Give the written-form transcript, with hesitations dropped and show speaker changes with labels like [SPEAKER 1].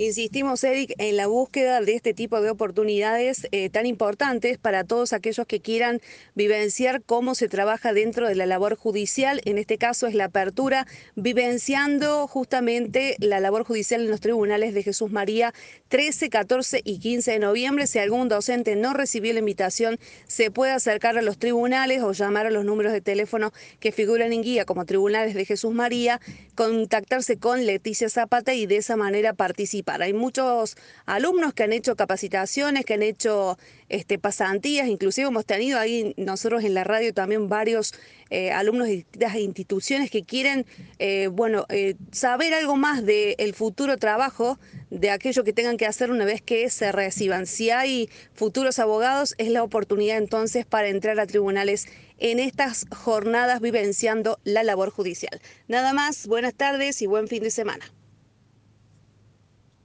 [SPEAKER 1] Insistimos, Eric, en la búsqueda de este tipo de oportunidades tan importantes para todos aquellos que quieran vivenciar cómo se trabaja dentro de la labor judicial. En este caso es la apertura, vivenciando justamente la labor judicial en los tribunales de Jesús María 13, 14 y 15 de noviembre. Si algún docente no recibió la invitación, se puede acercar a los tribunales o llamar a los números de teléfono que figuran en guía como Tribunales de Jesús María, contactarse con Leticia Zapata y de esa manera participar. Hay muchos alumnos que han hecho capacitaciones, que han hecho pasantías, inclusive hemos tenido ahí nosotros en la radio también varios alumnos de distintas instituciones que quieren saber algo más del futuro trabajo, de aquello que tengan que hacer una vez que se reciban. Si hay futuros abogados, es la oportunidad entonces para entrar a tribunales en estas jornadas vivenciando la labor judicial. Nada más, buenas tardes y buen fin de semana.